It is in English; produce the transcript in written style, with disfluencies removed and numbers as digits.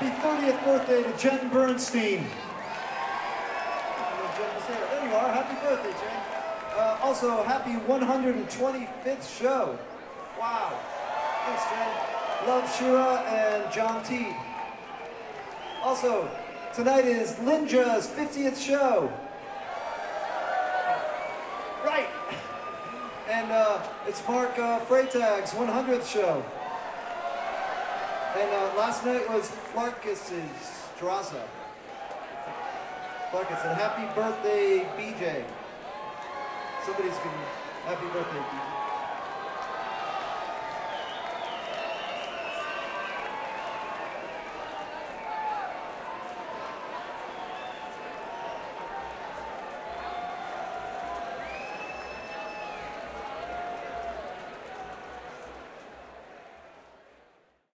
Happy 30th birthday to Jen Bernstein. There you are. Happy birthday, Jen. Also, happy 125th show. Wow. Thanks, Jen. Love, Shira, and John T. Also, tonight is Linja's 50th show. Right. And it's Mark Freytag's 100th show. And last night was Flarkus's Terasa. Flarkus, and happy birthday, BJ. Somebody's gonna, happy birthday, BJ.